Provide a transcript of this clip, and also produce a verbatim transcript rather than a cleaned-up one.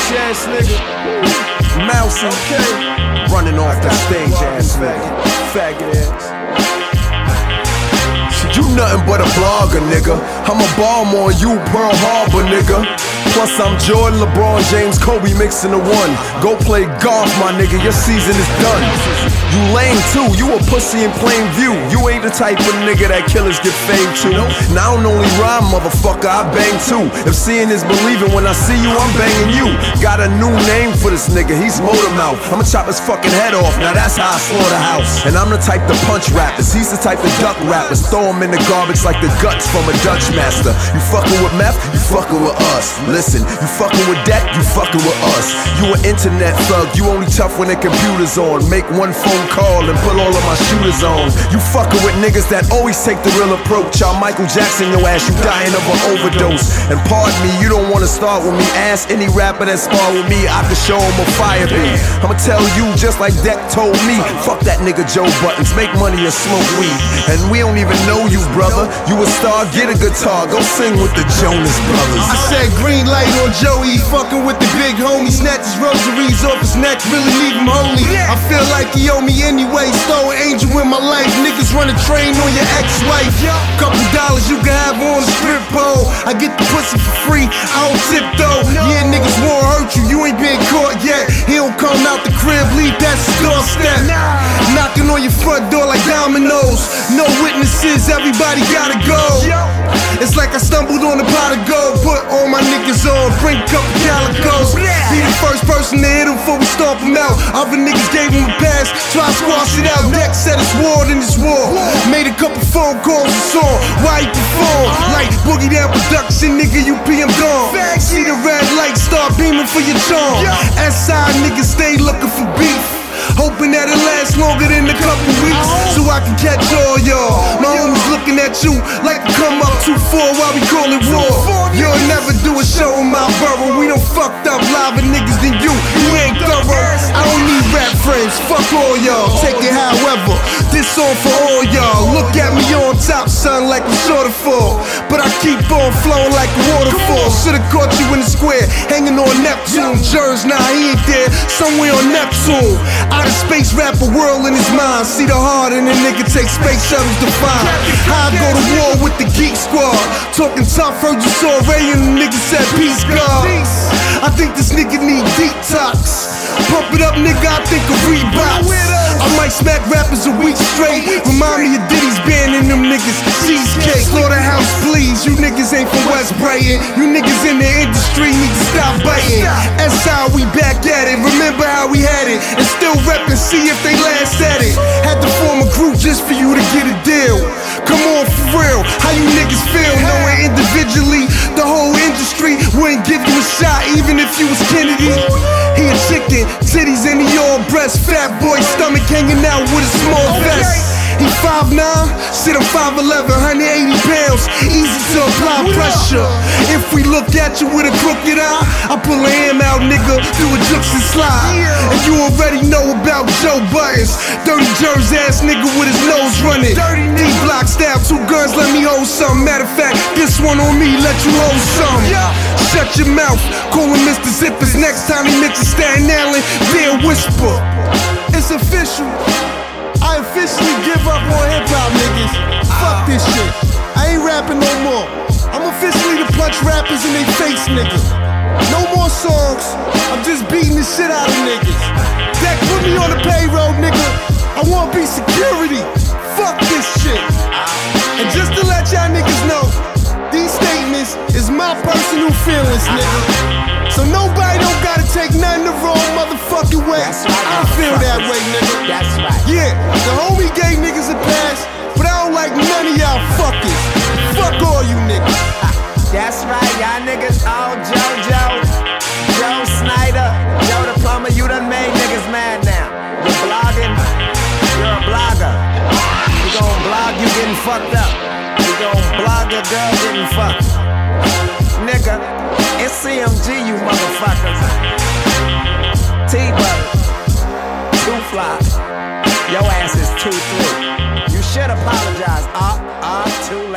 bitch ass nigga. Mousy, okay. Running off the stage ass nigga. Faggot ass. You nothing but a blogger, nigga. I'm a bomb on you, Pearl Harbor, nigga. Plus I'm Jordan, LeBron James, Kobe mixing the one. Go play golf, my nigga, your season is done. You lame too, you a pussy in plain view. You ain't the type of nigga that killers get fame to. Now I don't only rhyme, motherfucker, I bang too. If seeing is believing, when I see you, I'm banging you. Got a new name for this nigga, he's Motormouth. I'ma chop his fucking head off, now that's how I slaughterhouse. And I'm the type to punch rappers, he's the type to duck rappers. Throw him in the garbage like the guts from a Dutch master. You fucking with meth, you fucking with us. Listen, you fucking with that, you fucking with us. You an internet thug, you only tough when the computer's on. Make one phone call and put all of my shooters on. You fucking with niggas that always take the real approach. I'm Michael Jackson, your ass, you dying of an overdose. And pardon me, you don't wanna start with me. Ask any rapper that spar with me, I can show him a fire bee. I'ma tell you just like Deck told me. Fuck that nigga Joe Buttons, make money and smoke weed. And we don't even know you, brother. You a star, get a guitar, go sing with the Jonas Brothers. I said green light on Joey, fucking with the big homie. Snatch his rosaries off his neck, really leave him holy. I feel like he owe me anyway. Stole an angel in my life. Niggas run a train on your ex-wife. Couple dollars you can have on the strip pole. I get the pussy for free, I don't tip though. Yeah, niggas won't hurt you, you ain't been caught yet. He don't come out the crib, leave that doorstep. Knocking on your front door like dominoes. No witnesses, everybody gotta go. It's like I stumbled on a pot of gold. Put all my niggas on, bring a couple calicos. Be the first person to hit him before we stomp him out. Other niggas gave him a pass, try to squash it out. Deck said it's war, then it's war. Made a couple phone calls and saw why he perform. Like Boogie Down Production, nigga, you P M gone. See the red light start beaming for your charm. S I niggas stay looking for beef, hoping that it lasts longer than a couple weeks, so I can catch all y'all. My homies looking at you like to come up too far while we call it war. You'll never do a show in my borough. We done fucked up liver niggas than you. You ain't thorough. I don't need rap friends. Fuck all y'all. Take it however. This song for all y'all. Look at me on top, son, like I'm short of fall, but I keep on flowing like a waterfall. Should've caught you in the square, hanging on Neptune. Jers, nah, he ain't there. Somewhere on Neptune. Outer space rapper world in his mind. See the heart in a nigga, take space shuttles to find. How I go to war with the Geek Squad. Talking tough, heard you saw Ray and the nigga said peace, God. I think this nigga need detox. Pump it up, nigga, I think of Reeboks. I might smack rappers a week straight. Remind me of Diddy's band and them niggas cheesecake. Slaughterhouse, please, you niggas ain't from West Brighton. You niggas in the industry need to stop biting. S I, we back at it, remember how we had it. And still reppin', see if they last at it. Had to form a group just for you to get a deal. Come on, for real, how you niggas feel? Knowing individually, the whole industry wouldn't give you a shot even if you was Kennedy. He a chicken, titties in the all breast. Fat boy stomach hanging out with a small vest. He five nine, sit on five eleven, one hundred eighty pounds. Easy to apply pressure. If we look at you with a crooked eye, I pull a ham out, nigga, do a jukes and slide. And you already know about Joe Buttons. Dirty Jersey ass nigga with his nose running. D-block style, two guns, let me hold some. Matter of fact, this one on me, let you hold some. Shut your mouth, call him Mister Zippers. Next time he mentions Staten Island, be a whisper. It's official. I officially give up on hip-hop, niggas. Fuck this shit. I ain't rapping no more. I'm officially to punch rappers in they face, nigga. No more songs. I'm just beating the shit out of niggas. Deck, put me on the payroll, nigga. I wanna be security. Fuck this shit. And just to let y'all niggas know, these statements is my personal feelings, nigga. So nobody don't gotta take nothing the wrong motherfucking way. That's right, I don't feel that way, nigga. That's right. Yeah, the homie gave niggas a pass, but I don't like none of y'all fuckers. Fuck all you niggas. That's right, y'all niggas all JoJo, Joe Snyder, Joe the Plumber. You done made niggas mad now. You're blogging, you're a blogger. You gon' blog, you getting fucked up. You gon' blog a girl getting fucked. Nigga, it's C M G, you motherfuckers. T-Bird, too fly. Your ass is too through. You should apologize. R R two